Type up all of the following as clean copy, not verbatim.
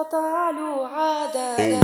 تعالوا عادة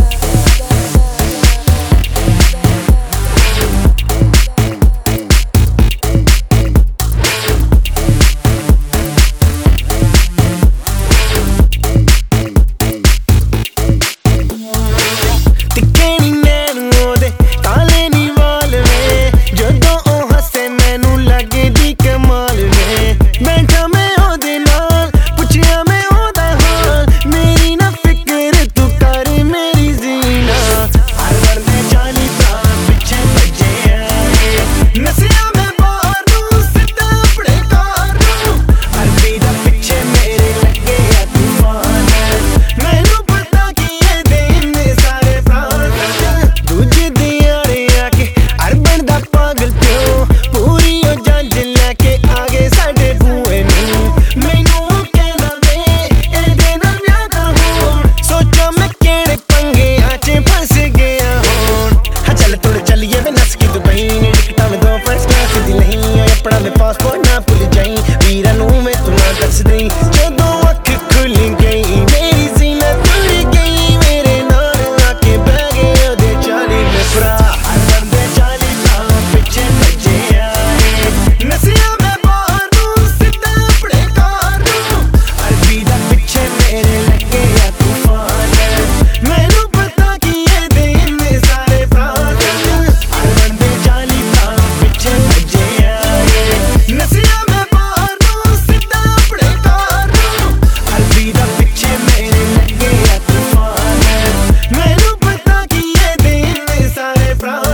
पासपोर्ट ना भूल जाई वीरा नू मैं तू ना दस दई जदों अख खुल गई मेरी सीना तुड़ गई मेरे नाल आके बह गए ओदे चाली में भरा बंदे चाली ना पिछे भजे आए नसिया मैं बाहर नू सीधा अपने कार नू अरबी दा पिछे मेरे लगे या तूफान मैनू पता कि ये दिन सारे प्राण बंदे चाली ना पिछे भजे नसिया मैं बाहर नू सीधा अपने कार नू अरबी दा पिछे मेरे लगे या तूफान मैनू पता कि ये दिन सारे प्राण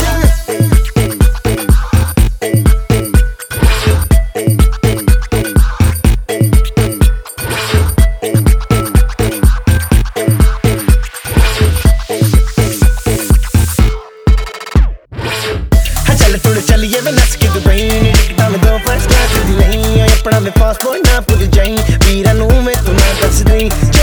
चल तुड़ चलिए मैं नस के दुबई टिकटा में दो फर्स्ट क्लास दी नहीं अपना में पासपोर्ट ना भूल जाई वीरा नू मैं तू ना दस दई